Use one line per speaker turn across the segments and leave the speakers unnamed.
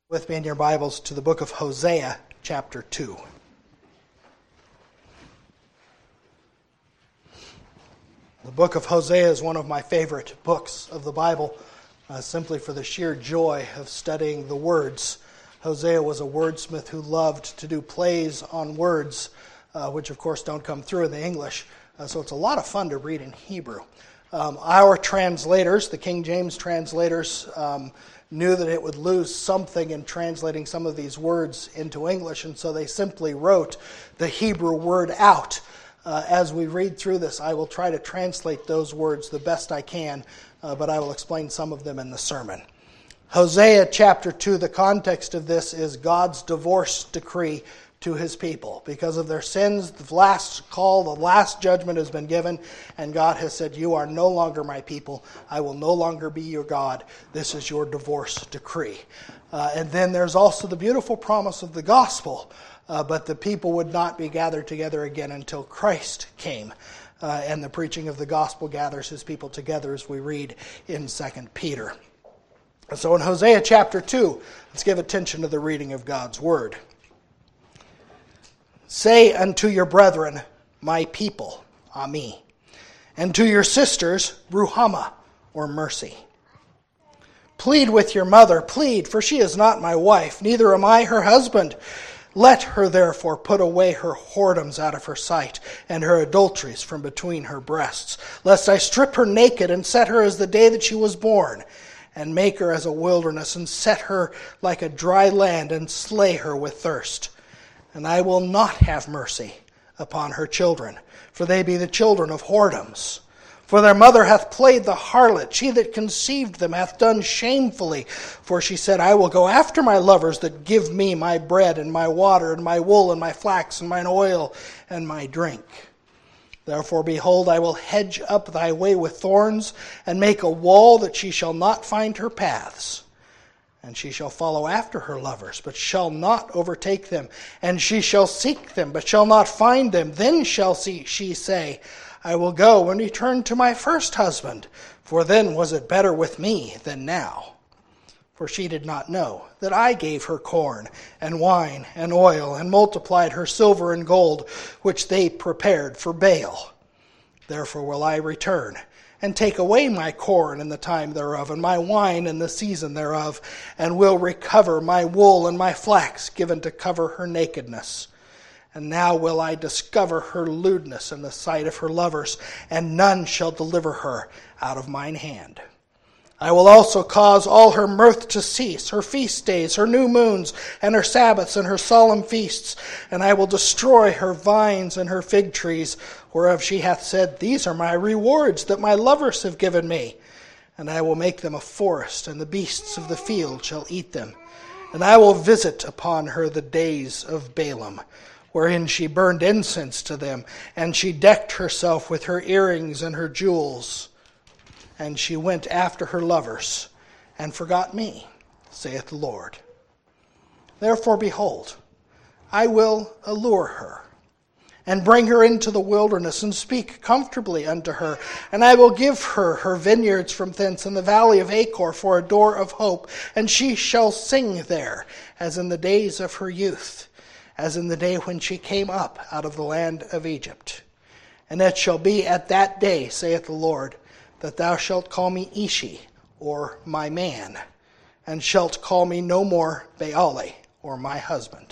With me in your Bibles to the book of Hosea, chapter 2. The book of Hosea is one of my favorite books of the Bible, simply for the sheer joy of studying the words. Hosea was a wordsmith who loved to do plays on words, which of course don't come through in the English, so it's a lot of fun to read in Hebrew. Our translators, the King James translators, knew that it would lose something in translating some of these words into English, and so they simply wrote the Hebrew word out. As we read through this, I will try to translate those words the best I can, but I will explain some of them in the sermon. Hosea chapter 2, the context of this is God's divorce decree to his people. Because of their sins, the last call, the last judgment has been given, and God has said, "You are no longer my people. I will no longer be your God. This is your divorce decree." And then there's also the beautiful promise of the gospel, but the people would not be gathered together again until Christ came. And the preaching of the gospel gathers his people together, as we read in 2 Peter. So in Hosea chapter 2, let's give attention to the reading of God's word. "Say unto your brethren, my people, Ami, and to your sisters, Ruhamah, or mercy. Plead with your mother, plead, for she is not my wife, neither am I her husband. Let her therefore put away her whoredoms out of her sight, and her adulteries from between her breasts, lest I strip her naked, and set her as the day that she was born, and make her as a wilderness, and set her like a dry land, and slay her with thirst. And I will not have mercy upon her children, for they be the children of whoredoms. For their mother hath played the harlot, she that conceived them hath done shamefully. For she said, I will go after my lovers that give me my bread and my water and my wool and my flax and mine oil and my drink. Therefore, behold, I will hedge up thy way with thorns, and make a wall that she shall not find her paths. And she shall follow after her lovers, but shall not overtake them. And she shall seek them, but shall not find them. Then shall she say, I will go and return to my first husband, for then was it better with me than now. For she did not know that I gave her corn and wine and oil, and multiplied her silver and gold, which they prepared for Baal. Therefore will I return, and take away my corn in the time thereof, and my wine in the season thereof, and will recover my wool and my flax given to cover her nakedness. And now will I discover her lewdness in the sight of her lovers, and none shall deliver her out of mine hand. I will also cause all her mirth to cease, her feast days, her new moons, and her Sabbaths, and her solemn feasts. And I will destroy her vines and her fig trees, whereof she hath said, These are my rewards that my lovers have given me. And I will make them a forest, and the beasts of the field shall eat them. And I will visit upon her the days of Balaam, wherein she burned incense to them, and she decked herself with her earrings and her jewels. And she went after her lovers, and forgot me, saith the Lord. Therefore, behold, I will allure her, and bring her into the wilderness, and speak comfortably unto her. And I will give her her vineyards from thence, in the valley of Achor, for a door of hope. And she shall sing there, as in the days of her youth, as in the day when she came up out of the land of Egypt. And it shall be at that day, saith the Lord, that thou shalt call me Ishi, or my man, and shalt call me no more Baali, or my husband.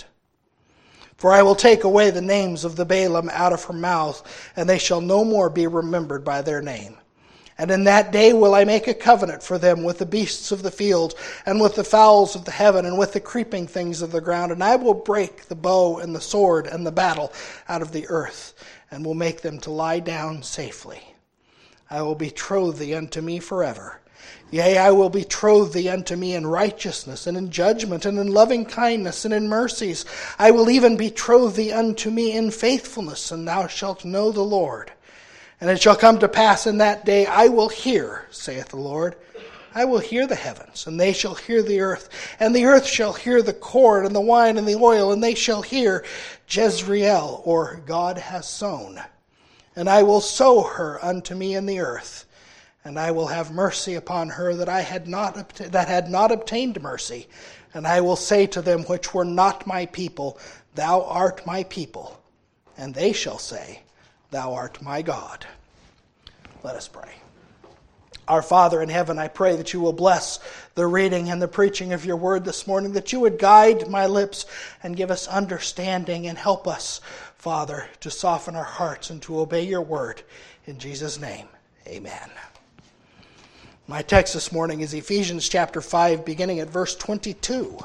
For I will take away the names of the Baalim out of her mouth, and they shall no more be remembered by their name. And in that day will I make a covenant for them with the beasts of the field, and with the fowls of the heaven, and with the creeping things of the ground. And I will break the bow and the sword and the battle out of the earth, and will make them to lie down safely. I will betroth thee unto me forever. Yea, I will betroth thee unto me in righteousness, and in judgment, and in loving kindness, and in mercies. I will even betroth thee unto me in faithfulness, and thou shalt know the Lord. And it shall come to pass in that day, I will hear, saith the Lord. I will hear the heavens, and they shall hear the earth. And the earth shall hear the corn, and the wine, and the oil, and they shall hear Jezreel, or God has sown. And I will sow her unto me in the earth, and I will have mercy upon her that had not obtained mercy, And I will say to them which were not my people, Thou art my people. And they shall say, Thou art my God. Let us pray. Our Father in heaven, I pray that you will bless the reading and the preaching of your word this morning, that you would guide my lips and give us understanding and help us, Father, to soften our hearts and to obey your word. In Jesus' name, amen. My text this morning is Ephesians chapter 5, beginning at verse 22.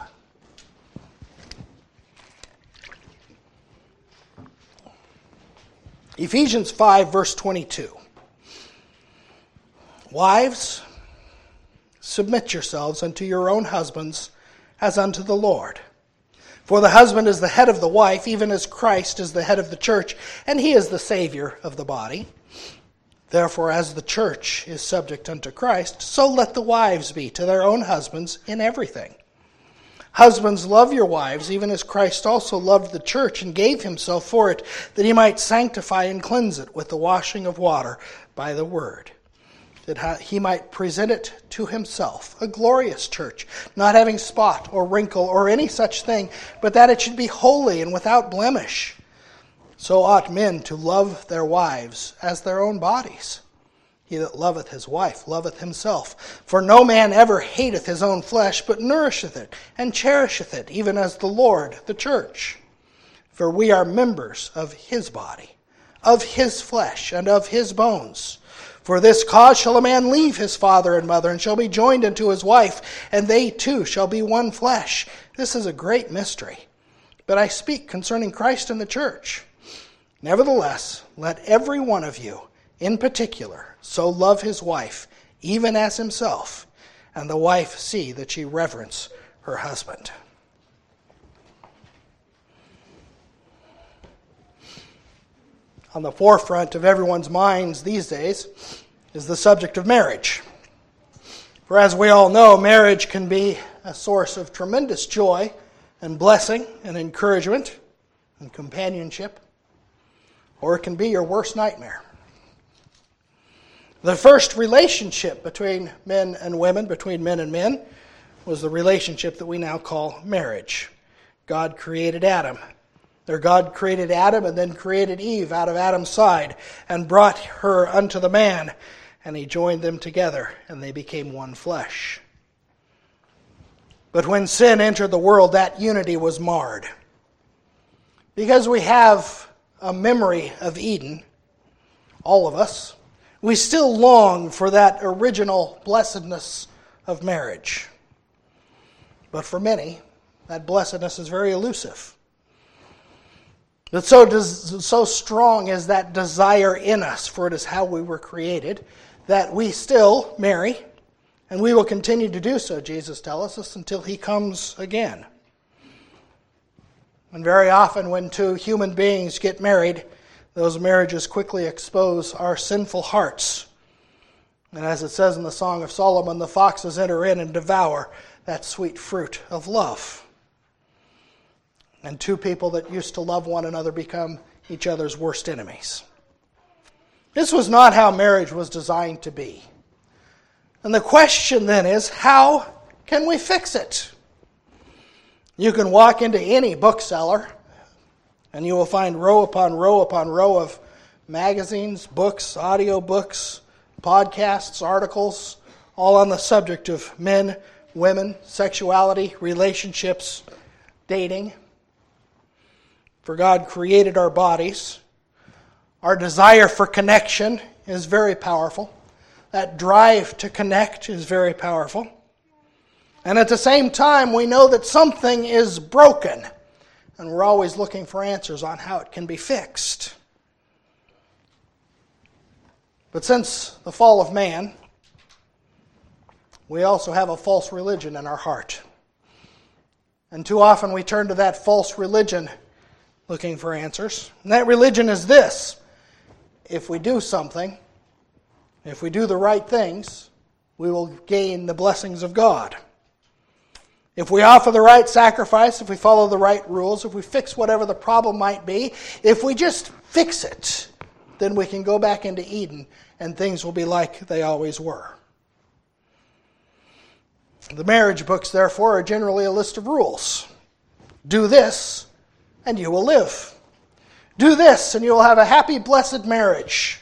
Ephesians 5, verse 22. Wives, submit yourselves unto your own husbands as unto the Lord. For the husband is the head of the wife, even as Christ is the head of the church, and he is the Savior of the body. Therefore, as the church is subject unto Christ, so let the wives be to their own husbands in everything. Husbands, love your wives, even as Christ also loved the church and gave himself for it, that he might sanctify and cleanse it with the washing of water by the word, that he might present it to himself, a glorious church, not having spot or wrinkle or any such thing, but that it should be holy and without blemish. So ought men to love their wives as their own bodies. He that loveth his wife loveth himself. For no man ever hateth his own flesh, but nourisheth it, and cherisheth it, even as the Lord the church. For we are members of his body, of his flesh, and of his bones. For this cause shall a man leave his father and mother, and shall be joined unto his wife, and they two shall be one flesh. This is a great mystery. But I speak concerning Christ and the church. Nevertheless, let every one of you, in particular, so love his wife, even as himself, and the wife see that she reverence her husband. On the forefront of everyone's minds these days is the subject of marriage. For as we all know, marriage can be a source of tremendous joy and blessing and encouragement and companionship, or it can be your worst nightmare. The first relationship between men and women, between men and men, was the relationship that we now call marriage. God created Adam. God created Adam and then created Eve out of Adam's side and brought her unto the man, and he joined them together, and they became one flesh. But when sin entered the world, that unity was marred. Because we have a memory of Eden, all of us, we still long for that original blessedness of marriage. But for many, that blessedness is very elusive. But so strong is that desire in us, for it is how we were created, that we still marry, and we will continue to do so, Jesus tells us, until he comes again. And very often when two human beings get married, those marriages quickly expose our sinful hearts. And as it says in the Song of Solomon, the foxes enter in and devour that sweet fruit of love. And two people that used to love one another become each other's worst enemies. This was not how marriage was designed to be. And the question then is, how can we fix it? You can walk into any bookseller and you will find row upon row upon row of magazines, books, audio books, podcasts, articles, all on the subject of men, women, sexuality, relationships, dating. For God created our bodies. Our desire for connection is very powerful. That drive to connect is very powerful. And at the same time, we know that something is broken. And we're always looking for answers on how it can be fixed. But since the fall of man, we also have a false religion in our heart. And too often we turn to that false religion looking for answers. And that religion is this: if we do something, if we do the right things, we will gain the blessings of God. If we offer the right sacrifice, if we follow the right rules, if we fix whatever the problem might be, if we just fix it, then we can go back into Eden and things will be like they always were. The marriage books, therefore, are generally a list of rules. Do this, and you will live. Do this, and you will have a happy, blessed marriage.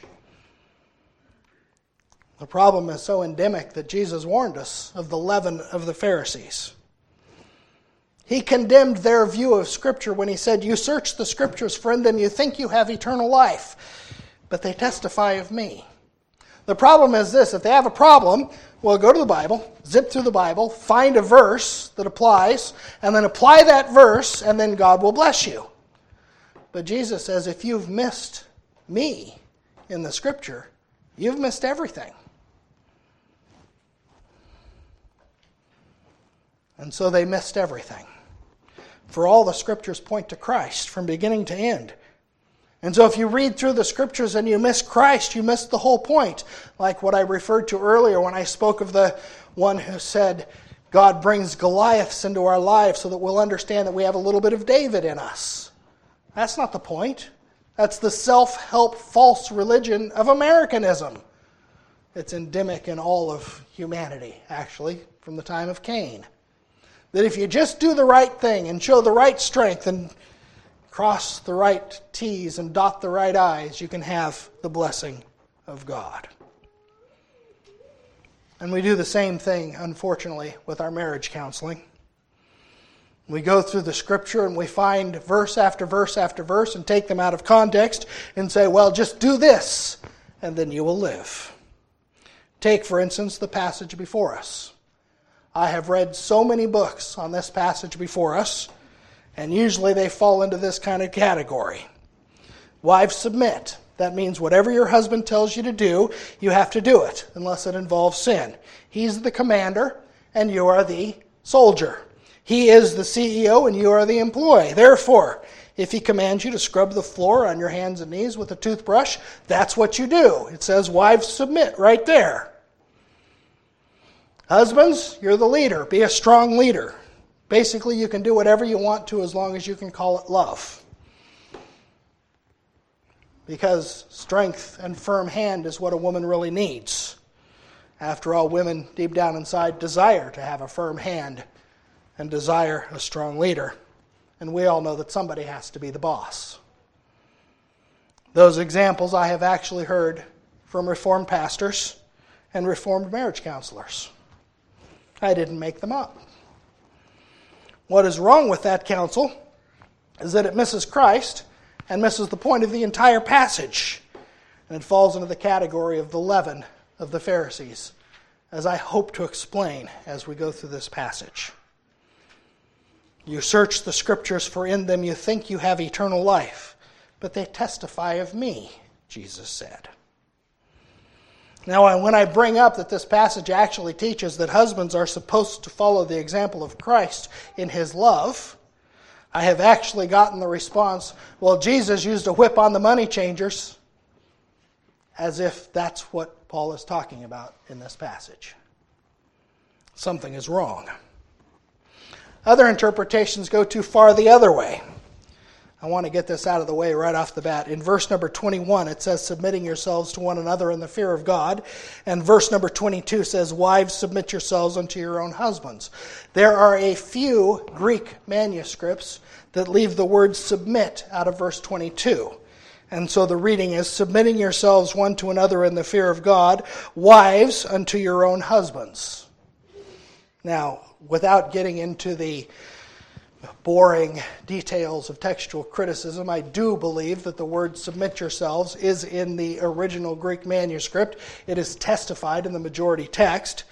The problem is so endemic that Jesus warned us of the leaven of the Pharisees. He condemned their view of Scripture when he said, "You search the Scriptures, for in them you think you have eternal life, but they testify of me." The problem is this: if they have a problem, well, go to the Bible, zip through the Bible, find a verse that applies, and then apply that verse, and then God will bless you. But Jesus says, if you've missed me in the Scripture, you've missed everything. And so they missed everything. For all the Scriptures point to Christ from beginning to end. And so if you read through the Scriptures and you miss Christ, you miss the whole point. Like what I referred to earlier when I spoke of the one who said, God brings Goliaths into our lives so that we'll understand that we have a little bit of David in us. That's not the point. That's the self-help false religion of Americanism. It's endemic in all of humanity, actually, from the time of Cain. That if you just do the right thing and show the right strength and cross the right T's and dot the right I's, you can have the blessing of God. And we do the same thing, unfortunately, with our marriage counseling. We go through the Scripture and we find verse after verse after verse and take them out of context and say, well, just do this and then you will live. Take, for instance, the passage before us. I have read so many books on this passage before us, and usually they fall into this kind of category. Wives, submit. That means whatever your husband tells you to do, you have to do it, unless it involves sin. He's the commander, and you are the soldier. He is the CEO, and you are the employee. Therefore, if he commands you to scrub the floor on your hands and knees with a toothbrush, that's what you do. It says, wives, submit, right there. Husbands, you're the leader. Be a strong leader. Basically, you can do whatever you want to as long as you can call it love. Because strength and firm hand is what a woman really needs. After all, women deep down inside desire to have a firm hand and desire a strong leader. And we all know that somebody has to be the boss. Those examples I have actually heard from Reformed pastors and Reformed marriage counselors. I didn't make them up. What is wrong with that counsel is that it misses Christ and misses the point of the entire passage. And it falls into the category of the leaven of the Pharisees, as I hope to explain as we go through this passage. You search the Scriptures, for in them you think you have eternal life, but they testify of me, Jesus said. Now, when I bring up that this passage actually teaches that husbands are supposed to follow the example of Christ in his love, I have actually gotten the response, well, Jesus used a whip on the money changers, as if that's what Paul is talking about in this passage. Something is wrong. Other interpretations go too far the other way. I want to get this out of the way right off the bat. In verse number 21, it says, submitting yourselves to one another in the fear of God. And verse number 22 says, wives, submit yourselves unto your own husbands. There are a few Greek manuscripts that leave the word submit out of verse 22. And so the reading is, submitting yourselves one to another in the fear of God, wives unto your own husbands. Now, without getting into the boring details of textual criticism, I do believe that the word submit yourselves is in the original Greek manuscript. It is testified in the majority text.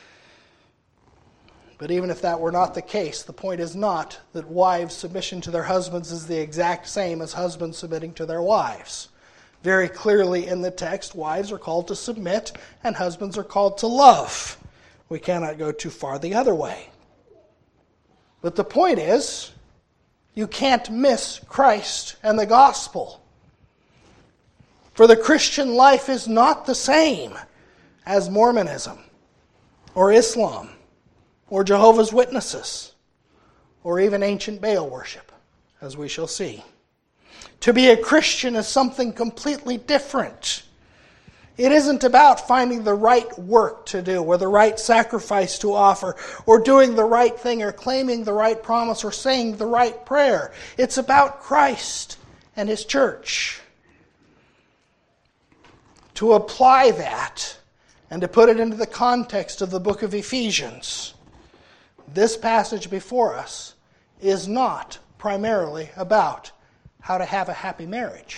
But even if that were not the case, the point is not that wives' submission to their husbands is the exact same as husbands submitting to their wives. Very clearly in the text, wives are called to submit and husbands are called to love. We cannot go too far the other way. But the point is, you can't miss Christ and the gospel. For the Christian life is not the same as Mormonism or Islam or Jehovah's Witnesses or even ancient Baal worship, as we shall see. To be a Christian is something completely different. It isn't about finding the right work to do or the right sacrifice to offer or doing the right thing or claiming the right promise or saying the right prayer. It's about Christ and His church. To apply that and to put it into the context of the book of Ephesians, this passage before us is not primarily about how to have a happy marriage.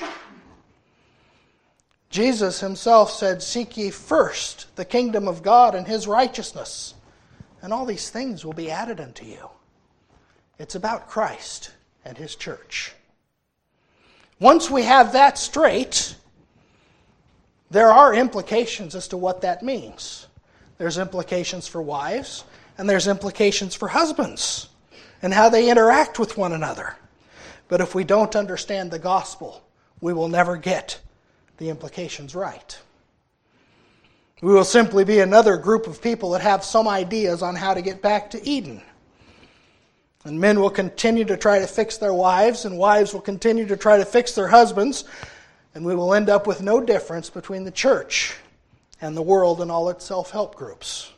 Jesus Himself said, "Seek ye first the kingdom of God and His righteousness, and all these things will be added unto you." It's about Christ and His church. Once we have that straight, there are implications as to what that means. There's implications for wives, and there's implications for husbands, and how they interact with one another. But if we don't understand the gospel, we will never get the implications right. We will simply be another group of people that have some ideas on how to get back to Eden. And men will continue to try to fix their wives, and wives will continue to try to fix their husbands, and we will end up with no difference between the church and the world and all its self-help groups.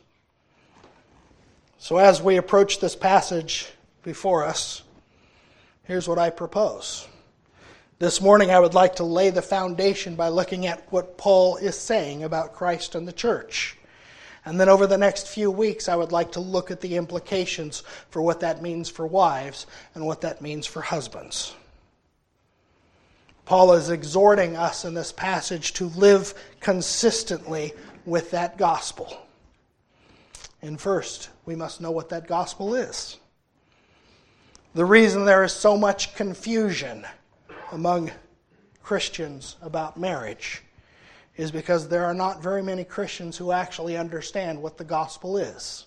So as we approach this passage before us, here's what I propose. This morning I would like to lay the foundation by looking at what Paul is saying about Christ and the church. And then over the next few weeks I would like to look at the implications for what that means for wives and what that means for husbands. Paul is exhorting us in this passage to live consistently with that gospel. And first, we must know what that gospel is. The reason there is so much confusion among Christians about marriage is because there are not very many Christians who actually understand what the gospel is.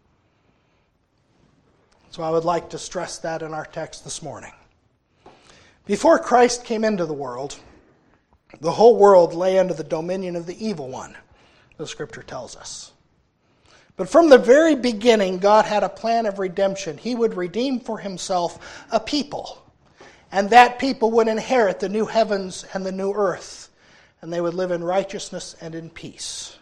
So I would like to stress that in our text this morning. Before Christ came into the world, the whole world lay under the dominion of the evil one, the Scripture tells us. But from the very beginning, God had a plan of redemption. He would redeem for Himself a people. And that people would inherit the new heavens and the new earth. And they would live in righteousness and in peace.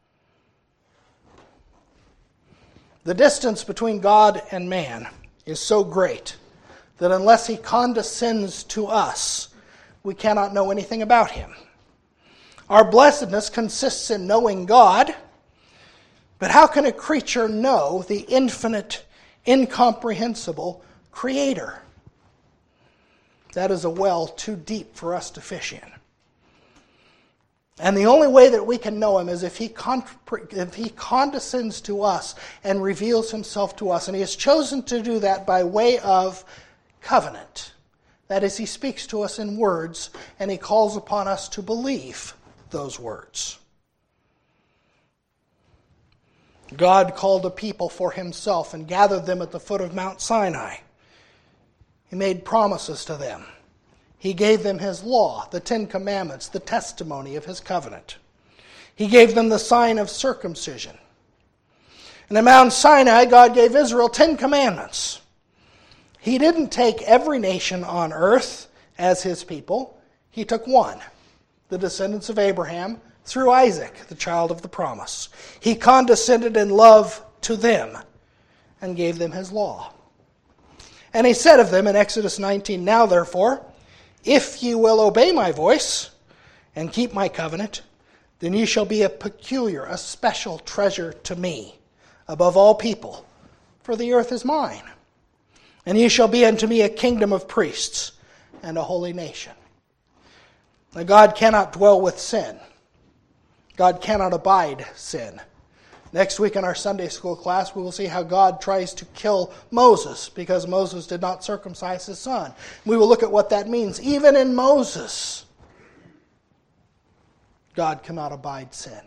The distance between God and man is so great that unless He condescends to us, we cannot know anything about Him. Our blessedness consists in knowing God, but how can a creature know the infinite, incomprehensible Creator? That is a well too deep for us to fish in. And the only way that we can know Him is if He condescends to us and reveals Himself to us. And He has chosen to do that by way of covenant. That is, He speaks to us in words, and He calls upon us to believe those words. God called a people for Himself and gathered them at the foot of Mount Sinai. He made promises to them. He gave them His law, the 10 Commandments, the testimony of His covenant. He gave them the sign of circumcision. And at Mount Sinai, God gave Israel 10 commandments. He didn't take every nation on earth as His people. He took one, the descendants of Abraham, through Isaac, the child of the promise. He condescended in love to them and gave them His law. And He said of them in Exodus 19, "Now therefore, if ye will obey my voice and keep my covenant, then ye shall be a peculiar, a special treasure to me above all people, for the earth is mine. And ye shall be unto me a kingdom of priests and a holy nation." Now God cannot dwell with sin. God cannot abide sin. Next week in our Sunday school class, we will see how God tries to kill Moses because Moses did not circumcise his son. We will look at what that means. Even in Moses, God cannot abide sin.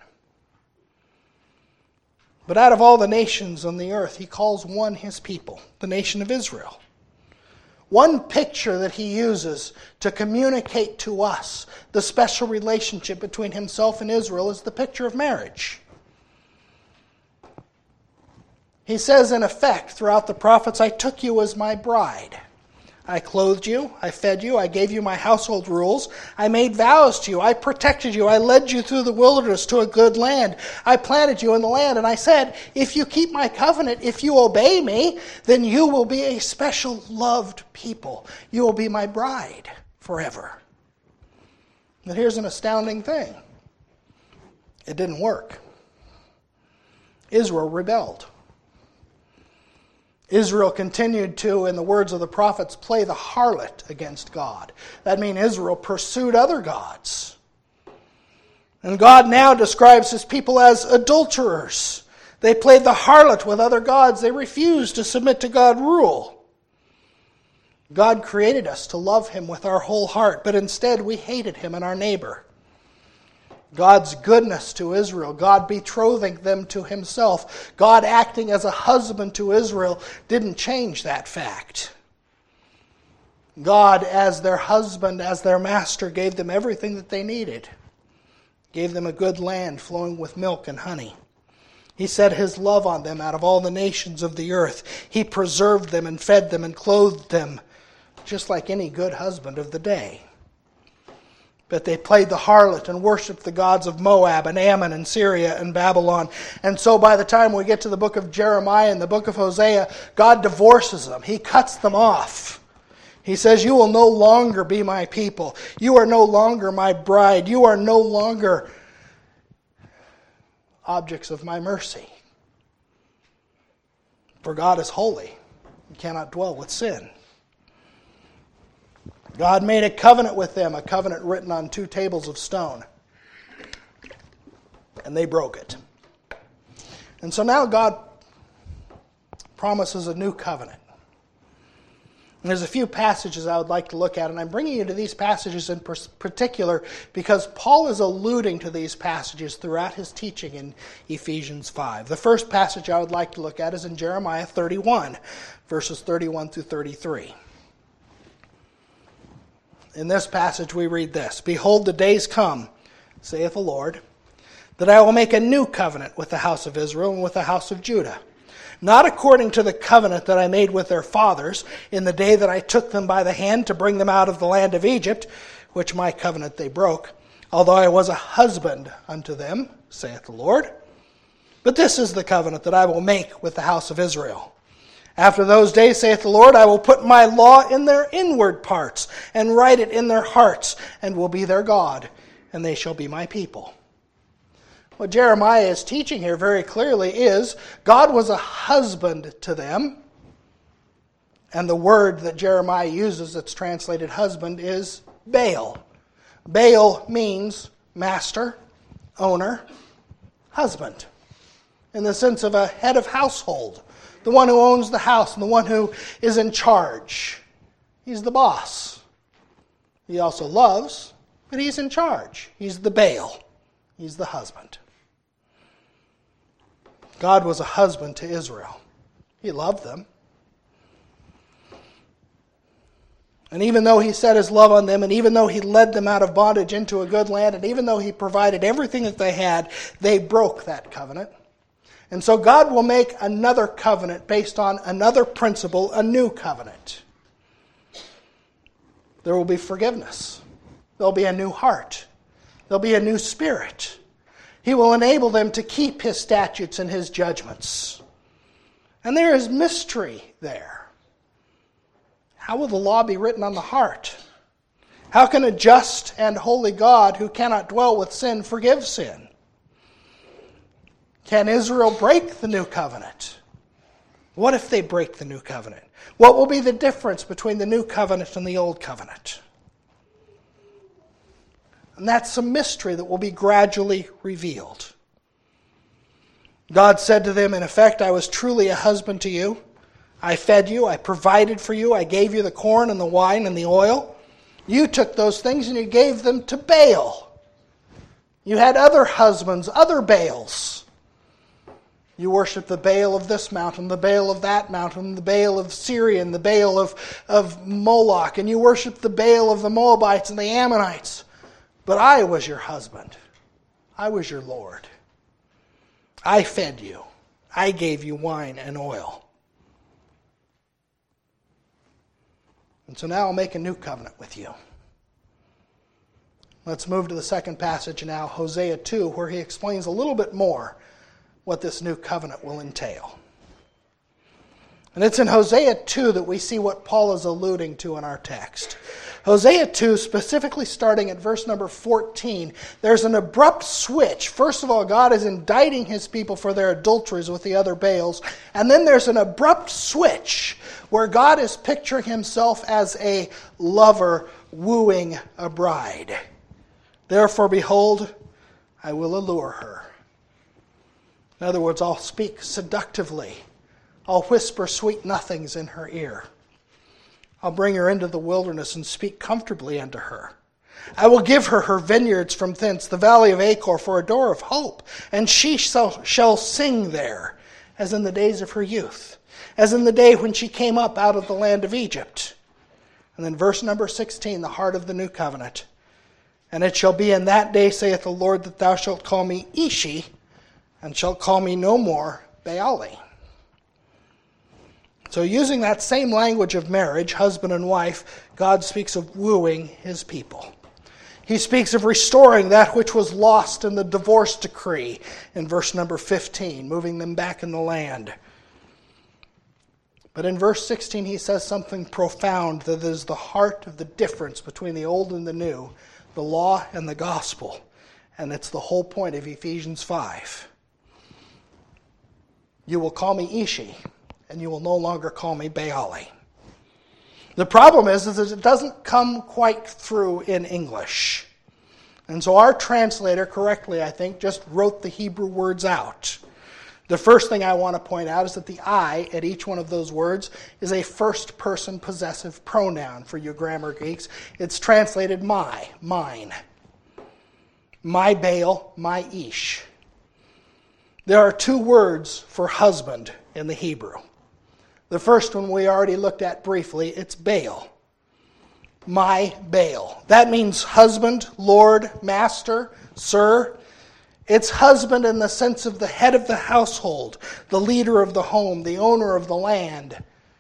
But out of all the nations on the earth, He calls one His people, the nation of Israel. One picture that He uses to communicate to us the special relationship between Himself and Israel is the picture of marriage. He says in effect throughout the prophets, "I took you as my bride. I clothed you, I fed you, I gave you my household rules, I made vows to you, I protected you, I led you through the wilderness to a good land, I planted you in the land, and I said, if you keep my covenant, if you obey me, then you will be a special loved people. You will be my bride forever. But here's an astounding thing. It didn't work. Israel rebelled. Israel continued to, in the words of the prophets, play the harlot against God. That means Israel pursued other gods. And God now describes his people as adulterers. They played the harlot with other gods. They refused to submit to God's rule. God created us to love him with our whole heart, but instead we hated him and our neighbor. God's goodness to Israel, God betrothing them to himself, God acting as a husband to Israel, didn't change that fact. God, as their husband, as their master, gave them everything that they needed. Gave them a good land flowing with milk and honey. He set his love on them out of all the nations of the earth. He preserved them and fed them and clothed them, just like any good husband of the day. But they played the harlot and worshipped the gods of Moab and Ammon and Syria and Babylon. And so by the time we get to the book of Jeremiah and the book of Hosea, God divorces them. He cuts them off. He says, you will no longer be my people. You are no longer my bride. You are no longer objects of my mercy. For God is holy. He cannot dwell with sin. God made a covenant with them, a covenant written on 2 tables of stone. And they broke it. And so now God promises a new covenant. And there's a few passages I would like to look at, and I'm bringing you to these passages in particular because Paul is alluding to these passages throughout his teaching in Ephesians 5. The first passage I would like to look at is in Jeremiah 31, verses 31 through 33. In this passage we read this, behold, the days come, saith the Lord, that I will make a new covenant with the house of Israel and with the house of Judah, not according to the covenant that I made with their fathers in the day that I took them by the hand to bring them out of the land of Egypt, which my covenant they broke, although I was a husband unto them, saith the Lord. But this is the covenant that I will make with the house of Israel. After those days, saith the Lord, I will put my law in their inward parts, and write it in their hearts, and will be their God, and they shall be my people. What Jeremiah is teaching here very clearly is God was a husband to them, and the word that Jeremiah uses that's translated husband is Baal. Baal means master, owner, husband, in the sense of a head of household. The one who owns the house and the one who is in charge. He's the boss. He also loves, but he's in charge. He's the Baal. He's the husband. God was a husband to Israel. He loved them. And even though he set his love on them, and even though he led them out of bondage into a good land, and even though he provided everything that they had, they broke that covenant. And so God will make another covenant based on another principle, a new covenant. There will be forgiveness. There will be a new heart. There will be a new spirit. He will enable them to keep his statutes and his judgments. And there is mystery there. How will the law be written on the heart? How can a just and holy God who cannot dwell with sin forgive sin? Can Israel break the new covenant? What if they break the new covenant? What will be the difference between the new covenant and the old covenant? And that's a mystery that will be gradually revealed. God said to them, in effect, I was truly a husband to you. I fed you, I provided for you, I gave you the corn and the wine and the oil. You took those things and you gave them to Baal. You had other husbands, other Baals. You worship the Baal of this mountain, the Baal of that mountain, the Baal of Syria, and the Baal of Moloch, and you worship the Baal of the Moabites and the Ammonites. But I was your husband. I was your Lord. I fed you. I gave you wine and oil. And so now I'll make a new covenant with you. Let's move to the second passage now, Hosea 2, where he explains a little bit more what this new covenant will entail. And it's in Hosea 2 that we see what Paul is alluding to in our text. Hosea 2, specifically starting at verse number 14, there's an abrupt switch. First of all, God is indicting his people for their adulteries with the other Baals. And then there's an abrupt switch where God is picturing himself as a lover wooing a bride. Therefore, behold, I will allure her. In other words, I'll speak seductively. I'll whisper sweet nothings in her ear. I'll bring her into the wilderness and speak comfortably unto her. I will give her her vineyards from thence, the valley of Achor for a door of hope, and she shall sing there, as in the days of her youth, as in the day when she came up out of the land of Egypt. And then verse number 16, the heart of the new covenant. And it shall be in that day, saith the Lord, that thou shalt call me Ishi, and shalt call me no more Baali. So using that same language of marriage, husband and wife, God speaks of wooing his people. He speaks of restoring that which was lost in the divorce decree in verse number 15, moving them back in the land. But in verse 16 he says something profound that is the heart of the difference between the old and the new, the law and the gospel. And it's the whole point of Ephesians 5. You will call me Ishi, and you will no longer call me Baali. The problem is that it doesn't come quite through in English. And so our translator, correctly I think, just wrote the Hebrew words out. The first thing I want to point out is that the I at each one of those words is a first-person possessive pronoun for you grammar geeks. It's translated my, mine. My Baal, my Ish. There are two words for husband in the Hebrew. The first one we already looked at briefly, it's Baal. My Baal. That means husband, lord, master, sir. It's husband in the sense of the head of the household, the leader of the home, the owner of the land,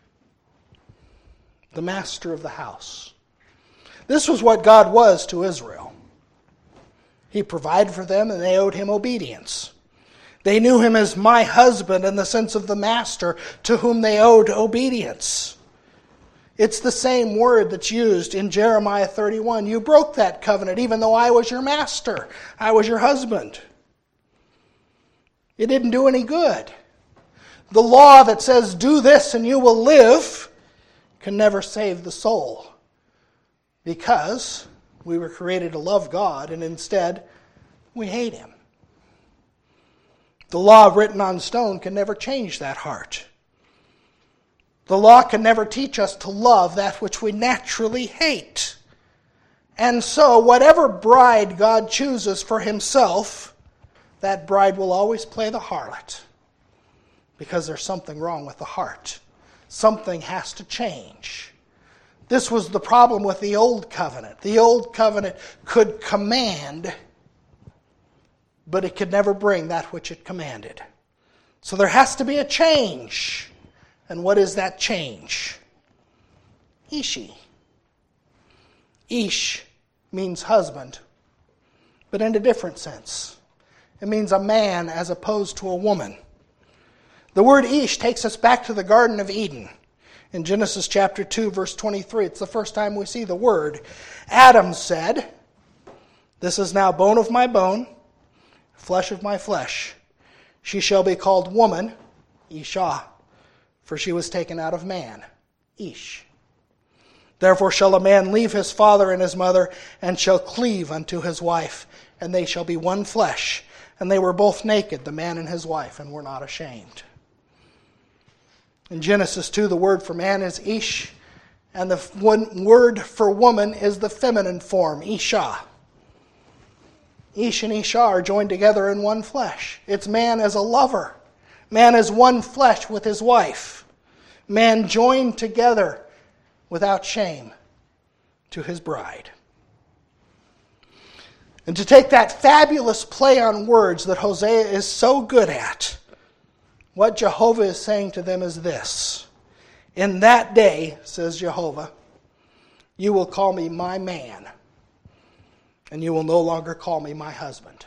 the master of the house. This was what God was to Israel. He provided for them and they owed him obedience. They knew him as my husband in the sense of the master to whom they owed obedience. It's the same word that's used in Jeremiah 31. You broke that covenant even though I was your master. I was your husband. It didn't do any good. The law that says do this and you will live can never save the soul. Because we were created to love God and instead we hate him. The law written on stone can never change that heart. The law can never teach us to love that which we naturally hate. And so, whatever bride God chooses for himself, that bride will always play the harlot. Because there's something wrong with the heart. Something has to change. This was the problem with the old covenant. The old covenant could command, but it could never bring that which it commanded. So there has to be a change. And what is that change? Ishi. Ish means husband, but in a different sense. It means a man as opposed to a woman. The word Ish takes us back to the Garden of Eden. In Genesis chapter 2, verse 23, it's the first time we see the word. Adam said, "This is now bone of my bone, flesh of my flesh. She shall be called woman, Isha, for she was taken out of man, Ish. Therefore shall a man leave his father and his mother, and shall cleave unto his wife, and they shall be one flesh. And they were both naked, the man and his wife, and were not ashamed." In Genesis 2, the word for man is Ish, and the word for woman is the feminine form, Isha. Ish and Isha are joined together in one flesh. It's man as a lover. Man as one flesh with his wife. Man joined together without shame to his bride. And to take that fabulous play on words that Hosea is so good at, what Jehovah is saying to them is this. In that day, says Jehovah, You will call me my man, and you will no longer call me my husband.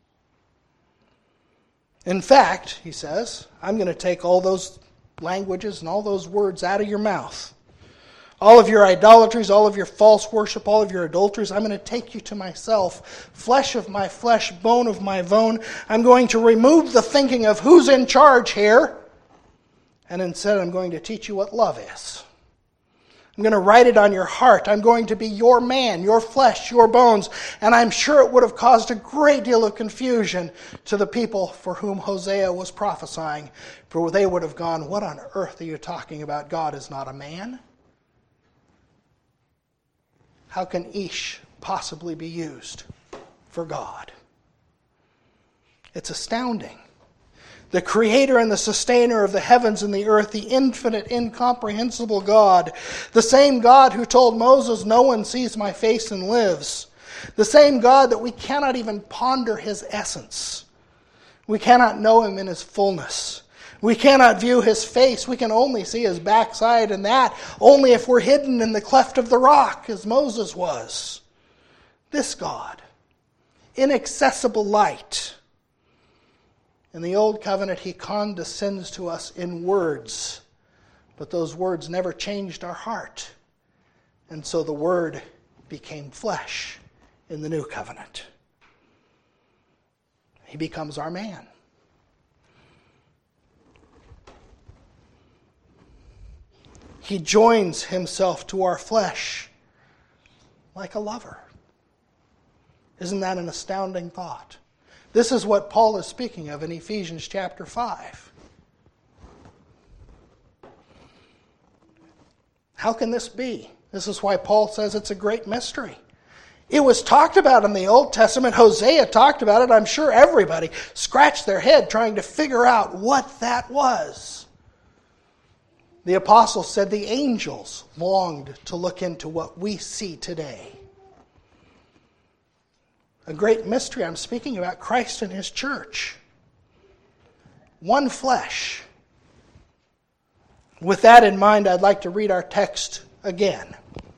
In fact, he says, I'm going to take all those languages and all those words out of your mouth. All of your idolatries, all of your false worship, all of your adulteries, I'm going to take you to myself. Flesh of my flesh, bone of my bone. I'm going to remove the thinking of who's in charge here. And instead, I'm going to teach you what love is. I'm going to write it on your heart. I'm going to be your man, your flesh, your bones. And I'm sure it would have caused a great deal of confusion to the people for whom Hosea was prophesying. For they would have gone, what on earth are you talking about? God is not a man. How can Ish possibly be used for God? It's astounding. The creator and the sustainer of the heavens and the earth, the infinite, incomprehensible God, the same God who told Moses, no one sees my face and lives, the same God that we cannot even ponder his essence. We cannot know him in his fullness. We cannot view his face. We can only see his backside, and that only if we're hidden in the cleft of the rock, as Moses was. This God, inaccessible light. In the Old Covenant, he condescends to us in words, but those words never changed our heart. And so the Word became flesh in the New Covenant. He becomes our man. He joins himself to our flesh like a lover. Isn't that an astounding thought? This is what Paul is speaking of in Ephesians chapter 5. How can this be? This is why Paul says it's a great mystery. It was talked about in the Old Testament. Hosea talked about it. I'm sure everybody scratched their head trying to figure out what that was. The apostles said the angels longed to look into what we see today. A great mystery. I'm speaking about Christ and his church. One flesh. With that in mind, I'd like to read our text again.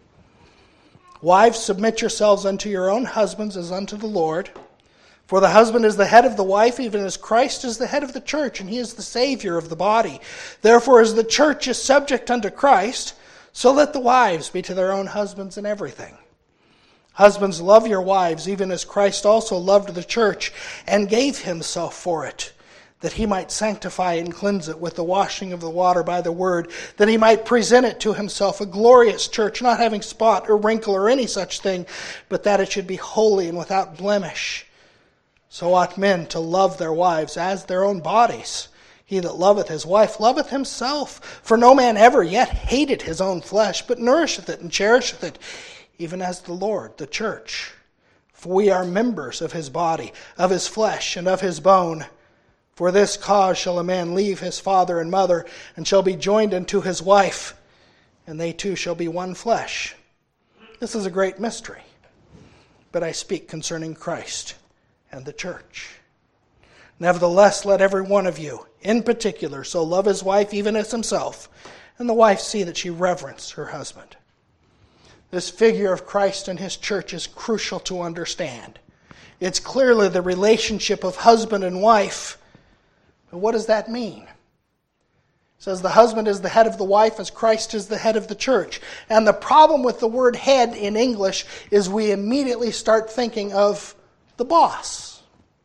Wives, submit yourselves unto your own husbands as unto the Lord. For the husband is the head of the wife, even as Christ is the head of the church, and he is the Savior of the body. Therefore, as the church is subject unto Christ, so let the wives be to their own husbands in everything. Husbands, love your wives, even as Christ also loved the church, and gave himself for it, that he might sanctify and cleanse it with the washing of the water by the word, that he might present it to himself a glorious church, not having spot or wrinkle or any such thing, but that it should be holy and without blemish. So ought men to love their wives as their own bodies. He that loveth his wife loveth himself. For no man ever yet hated his own flesh, but nourisheth it and cherisheth it, even as the Lord, the church. For we are members of his body, of his flesh, and of his bone. For this cause shall a man leave his father and mother, and shall be joined unto his wife, and they two shall be one flesh. This is a great mystery, but I speak concerning Christ and the church. Nevertheless, let every one of you, in particular, so love his wife even as himself, and the wife see that she reverence her husband. This figure of Christ and his church is crucial to understand. It's clearly the relationship of husband and wife. But what does that mean? It says the husband is the head of the wife as Christ is the head of the church. And the problem with the word head in English is we immediately start thinking of the boss.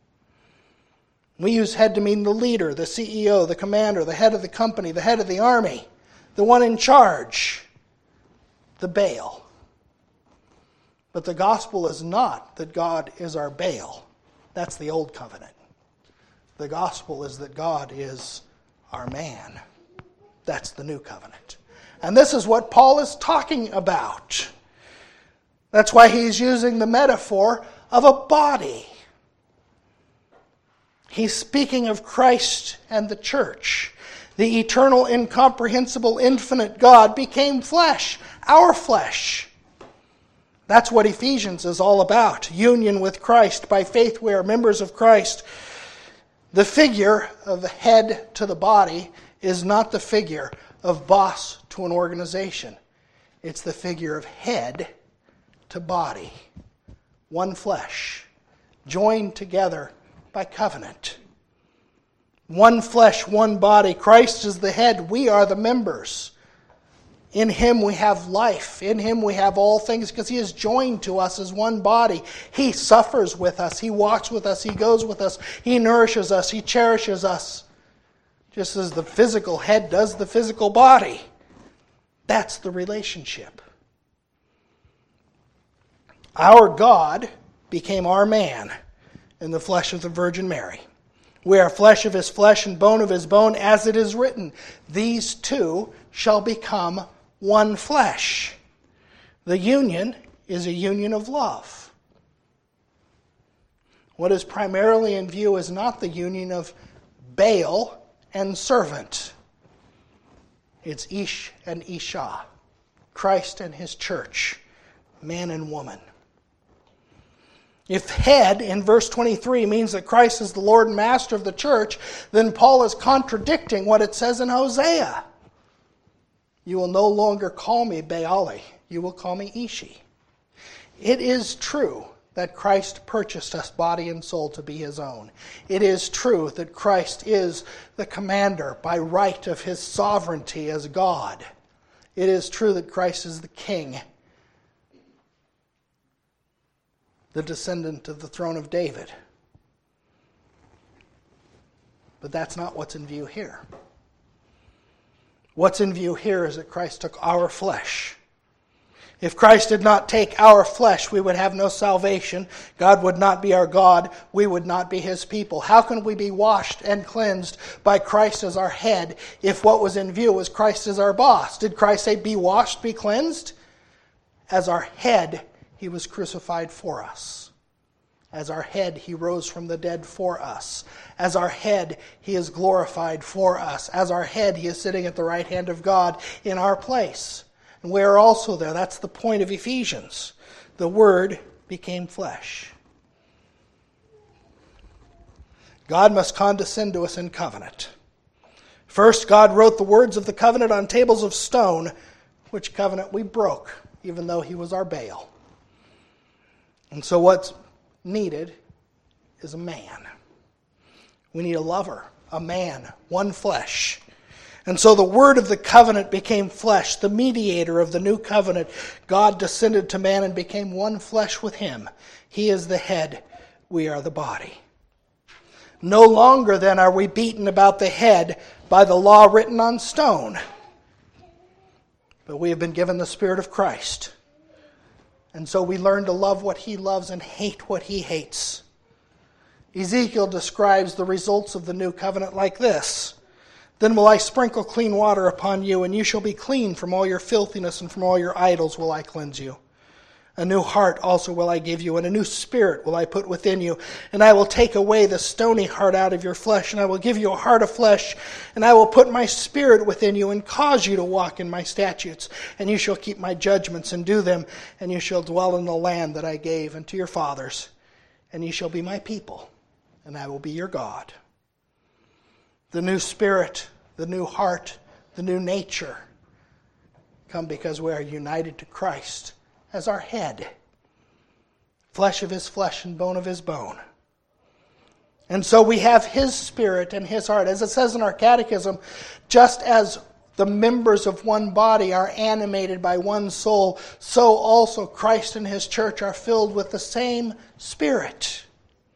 We use head to mean the leader, the CEO, the commander, the head of the company, the head of the army, the one in charge, the Baal. But the gospel is not that God is our Baal. That's the old covenant. The gospel is that God is our man. That's the new covenant. And this is what Paul is talking about. That's why he's using the metaphor of a body. He's speaking of Christ and the church. The eternal, incomprehensible, infinite God became flesh, our flesh. That's what Ephesians is all about. Union with Christ. By faith we are members of Christ. The figure of the head to the body is not the figure of boss to an organization. It's the figure of head to body. One flesh, joined together by covenant. One flesh, one body. Christ is the head. We are the members. In Him we have life. In Him we have all things because He is joined to us as one body. He suffers with us. He walks with us. He goes with us. He nourishes us. He cherishes us. Just as the physical head does the physical body. That's the relationship. Our God became our man in the flesh of the Virgin Mary. We are flesh of His flesh and bone of His bone, as it is written, these two shall become one flesh. The union is a union of love. What is primarily in view is not the union of Baal and servant. It's Ish and Isha, Christ and His church, man and woman. If head in verse 23 means that Christ is the Lord and Master of the church, then Paul is contradicting what it says in Hosea. You will no longer call me Baali, you will call me Ishi. It is true that Christ purchased us body and soul to be His own. It is true that Christ is the commander by right of His sovereignty as God. It is true that Christ is the king, the descendant of the throne of David. But that's not what's in view here. What's in view here is that Christ took our flesh. If Christ did not take our flesh, we would have no salvation. God would not be our God. We would not be His people. How can we be washed and cleansed by Christ as our head if what was in view was Christ as our boss? Did Christ say, be washed, be cleansed? As our head, He was crucified for us. As our head, He rose from the dead for us. As our head, He is glorified for us. As our head, He is sitting at the right hand of God in our place. And we are also there. That's the point of Ephesians. The Word became flesh. God must condescend to us in covenant. First, God wrote the words of the covenant on tables of stone, which covenant we broke, even though He was our Baal. And so what's needed is a man. We need a lover, a man, one flesh. And so the word of the covenant became flesh, the mediator of the new covenant. God descended to man and became one flesh with Him. He is the head, we are the body. No longer then are we beaten about the head by the law written on stone, but we have been given the Spirit of Christ. And so we learn to love what He loves and hate what He hates. Ezekiel describes the results of the new covenant like this. Then will I sprinkle clean water upon you, and you shall be clean from all your filthiness, and from all your idols will I cleanse you. A new heart also will I give you, and a new spirit will I put within you. And I will take away the stony heart out of your flesh, and I will give you a heart of flesh. And I will put my spirit within you, and cause you to walk in my statutes. And you shall keep my judgments and do them. And you shall dwell in the land that I gave unto your fathers. And ye shall be my people, and I will be your God. The new spirit, the new heart, the new nature come because we are united to Christ as our head, flesh of His flesh and bone of His bone. And so we have His Spirit and His heart. As it says in our catechism, just as the members of one body are animated by one soul, so also Christ and His church are filled with the same Spirit.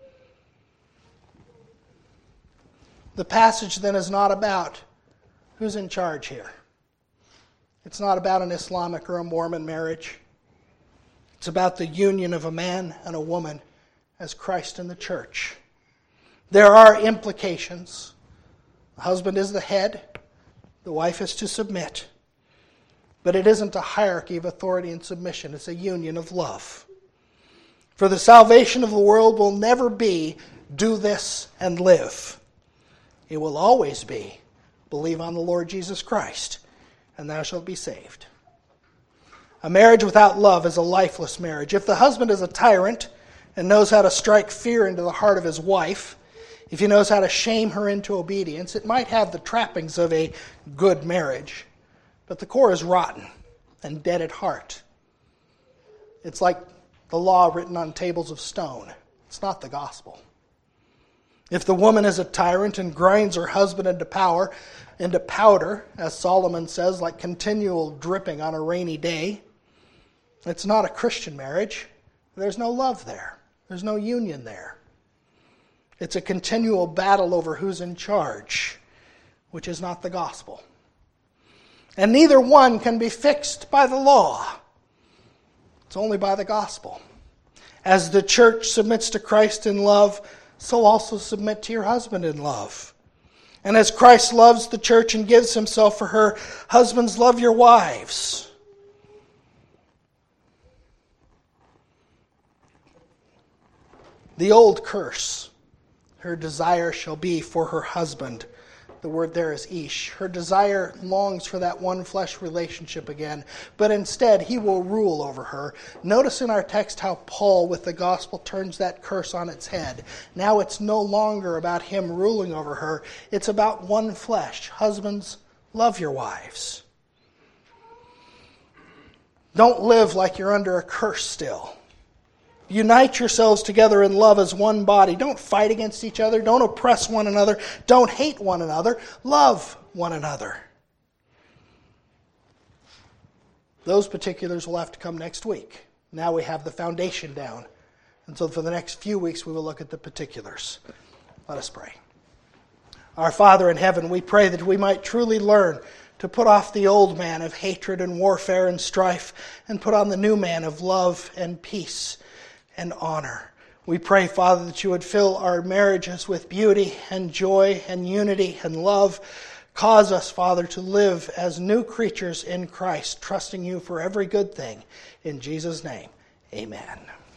The passage then is not about who's in charge here. It's not about an Islamic or a Mormon marriage. It's about the union of a man and a woman as Christ and the church. There are implications. The husband is the head. The wife is to submit. But it isn't a hierarchy of authority and submission. It's a union of love. For the salvation of the world will never be, do this and live. It will always be, believe on the Lord Jesus Christ, and thou shalt be saved. A marriage without love is a lifeless marriage. If the husband is a tyrant and knows how to strike fear into the heart of his wife, if he knows how to shame her into obedience, it might have the trappings of a good marriage, but the core is rotten. and dead at heart. It's like the law written on tables of stone. It's not the gospel. If the woman is a tyrant and grinds her husband into powder, as Solomon says, like continual dripping on a rainy day, it's not a Christian marriage. There's no love there. There's no union there. It's a continual battle over who's in charge, which is not the gospel. And neither one can be fixed by the law. It's only by the gospel. As the church submits to Christ in love, so also submit to your husband in love. And as Christ loves the church and gives himself for her, husbands, love your wives. The old curse, her desire shall be for her husband. The word there is ish. Her desire longs for that one flesh relationship again, but instead he will rule over her. Notice in our text how Paul with the gospel turns that curse on its head. Now it's no longer about him ruling over her. It's about one flesh. Husbands, love your wives. Don't live like you're under a curse still. Unite yourselves together in love as one body. Don't fight against each other. Don't oppress one another. Don't hate one another. Love one another. Those particulars will have to come next week. Now we have the foundation down. And so for the next few weeks we will look at the particulars. Let us pray. Our Father in heaven, we pray that we might truly learn to put off the old man of hatred and warfare and strife and put on the new man of love and peace and honor. We pray, Father, that you would fill our marriages with beauty and joy and unity and love. Cause us, Father, to live as new creatures in Christ, trusting you for every good thing. In Jesus' name, amen.